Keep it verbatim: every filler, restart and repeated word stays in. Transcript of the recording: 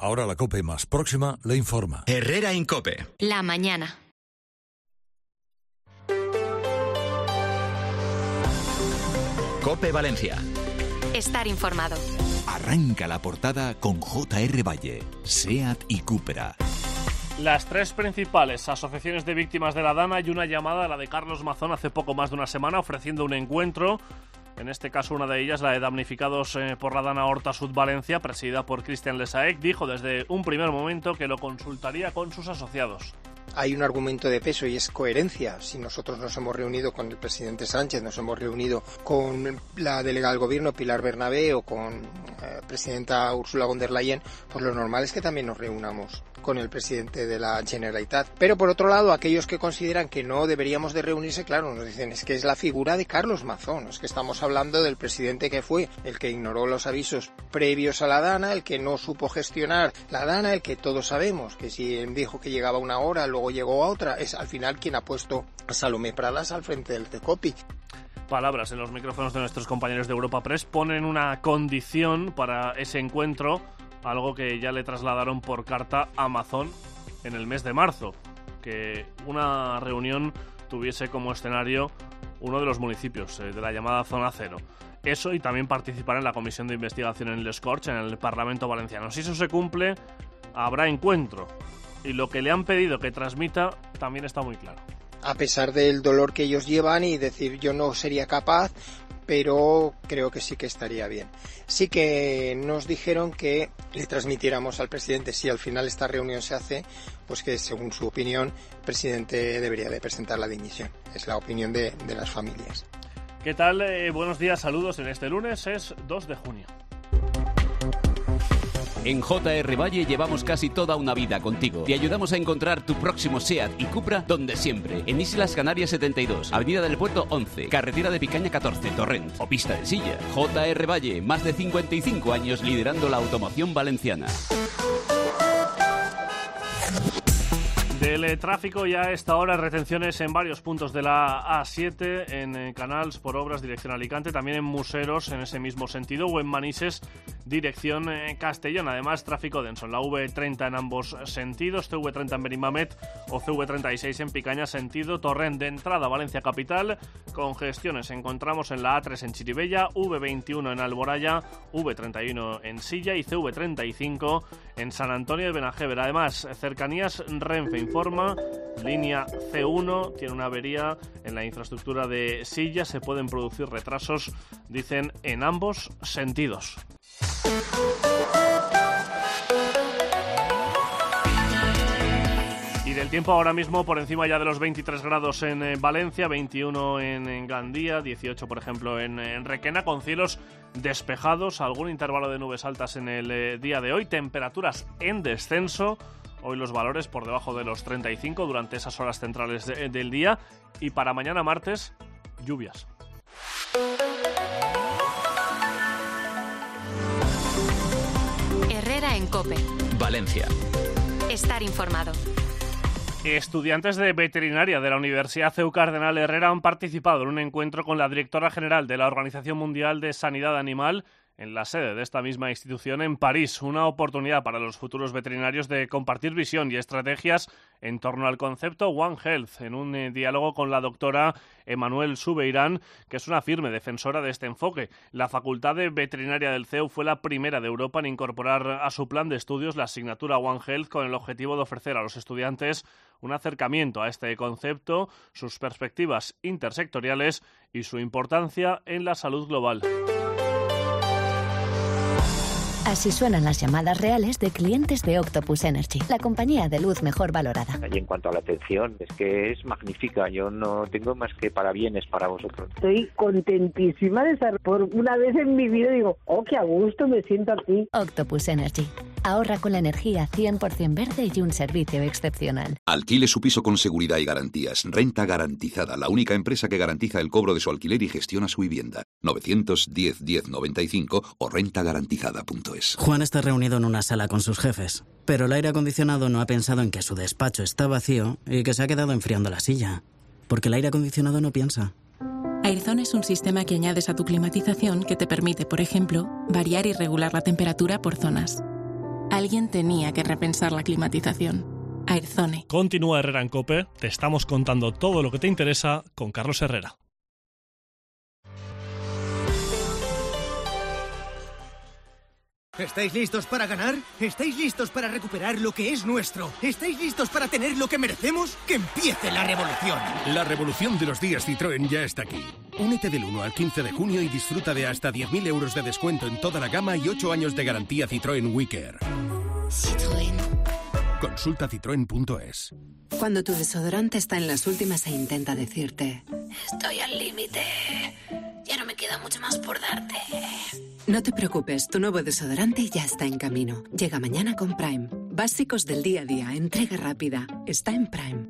Ahora la COPE más próxima le informa. Herrera Incope. La mañana. COPE Valencia. Estar informado. Arranca la portada con J R Valle, SEAT y Cupra. Las tres principales asociaciones de víctimas de la Dana y una llamada a la de Carlos Mazón hace poco más de una semana ofreciendo un encuentro. En este caso, una de ellas, la de damnificados eh, por la Dana Horta Sud Valencia, presidida por Cristian Lesaec, dijo desde un primer momento que lo consultaría con sus asociados. Hay un argumento de peso y es coherencia. Si nosotros nos hemos reunido con el presidente Sánchez, nos hemos reunido con la delegada del gobierno Pilar Bernabé o con la eh, presidenta Ursula von der Leyen, pues lo normal es que también nos reunamos con el presidente de la Generalitat. Pero por otro lado, aquellos que consideran que no deberíamos de reunirse, claro, nos dicen es que es la figura de Carlos Mazón, es que estamos hablando del presidente que fue el que ignoró los avisos previos a la Dana, el que no supo gestionar la Dana, el que todos sabemos que si dijo que llegaba una hora, luego llegó a otra, es al final quien ha puesto a Salomé Pradas al frente del CECOPI. Palabras en los micrófonos de nuestros compañeros de Europa Press ponen una condición para ese encuentro, algo que ya le trasladaron por carta a Mazón en el mes de marzo, que una reunión tuviese como escenario uno de los municipios eh, de la llamada Zona Cero. Eso y también participar en la comisión de investigación en Les Corts, en el Parlamento Valenciano. Si eso se cumple, habrá encuentro. Y lo que le han pedido que transmita también está muy claro. A pesar del dolor que ellos llevan y decir yo no sería capaz, pero creo que sí que estaría bien. Sí que nos dijeron que le transmitiéramos al presidente, si al final esta reunión se hace, pues que según su opinión, el presidente debería de presentar la dimisión. Es la opinión de, de las familias. ¿Qué tal? Eh, buenos días, saludos. En este lunes es dos de junio. En J R Valle llevamos casi toda una vida contigo. Te ayudamos a encontrar tu próximo SEAT y Cupra donde siempre. En Islas Canarias setenta y dos, Avenida del Puerto once, Carretera de Picaña catorce, Torrent o Pista de Silla. J R Valle, más de cincuenta y cinco años liderando la automoción valenciana. Del tráfico ya a esta hora, retenciones en varios puntos de la A siete, en Canals por obras dirección Alicante, también en Museros en ese mismo sentido, o en Manises dirección Castellón. Además, tráfico denso en la V treinta en ambos sentidos, C V treinta en Benimamet o C V treinta y seis en Picaña sentido Torrent de entrada Valencia capital. Congestiones encontramos en la A tres en Chirivella, V veintiuno en Alboraya, V treinta y uno en Silla y C V treinta y cinco en San Antonio de Benajever. Además, cercanías Renfe informa, línea C uno tiene una avería en la infraestructura de Silla, se pueden producir retrasos, dicen, en ambos sentidos. Y del tiempo ahora mismo por encima ya de los veintitrés grados en eh, Valencia, veintiuno en, en Gandía, dieciocho por ejemplo en, en Requena, con cielos despejados, algún intervalo de nubes altas en el eh, día de hoy, temperaturas en descenso, hoy los valores por debajo de los treinta y cinco durante esas horas centrales de, del día, y para mañana martes, lluvias. Herrera en COPE. Valencia. Estar informado. Estudiantes de veterinaria de la Universidad C E U Cardenal Herrera han participado en un encuentro con la directora general de la Organización Mundial de Sanidad Animal en la sede de esta misma institución en París. Una oportunidad para los futuros veterinarios de compartir visión y estrategias en torno al concepto One Health, en un eh, diálogo con la doctora Emmanuel Subeirán, que es una firme defensora de este enfoque. La Facultad de Veterinaria del C E U fue la primera de Europa en incorporar a su plan de estudios la asignatura One Health con el objetivo de ofrecer a los estudiantes un acercamiento a este concepto, sus perspectivas intersectoriales y su importancia en la salud global. Así suenan las llamadas reales de clientes de Octopus Energy, la compañía de luz mejor valorada. Y en cuanto a la atención, es que es magnífica. Yo no tengo más que parabienes para vosotros. Estoy contentísima de estar por una vez en mi vida. Digo, oh, qué a gusto me siento aquí. Octopus Energy. Ahorra con la energía cien por ciento verde y un servicio excepcional. Alquile su piso con seguridad y garantías. Renta Garantizada, la única empresa que garantiza el cobro de su alquiler y gestiona su vivienda. novecientos diez diez noventa y cinco o renta garantizada punto es. Juan está reunido en una sala con sus jefes, pero el aire acondicionado no ha pensado en que su despacho está vacío y que se ha quedado enfriando la silla. Porque el aire acondicionado no piensa. Airzone es un sistema que añades a tu climatización que te permite, por ejemplo, variar y regular la temperatura por zonas. alguien tenía que repensar la climatización. Airzone. Continúa Herrera en COPE. Te estamos contando todo lo que te interesa con Carlos Herrera. ¿Estáis listos para ganar? ¿Estáis listos para recuperar lo que es nuestro? ¿Estáis listos para tener lo que merecemos? ¡Que empiece la revolución! La revolución de los días Citroën ya está aquí. Únete del uno al quince de junio y disfruta de hasta diez mil euros de descuento en toda la gama y ocho años de garantía Citroën WeCare. Citroën. Consulta citroen punto es. Cuando tu desodorante está en las últimas e intenta decirte: estoy al límite, ya no me queda mucho más por darte. No te preocupes, tu nuevo desodorante ya está en camino. Llega mañana con Prime. Básicos del día a día, entrega rápida. Está en Prime.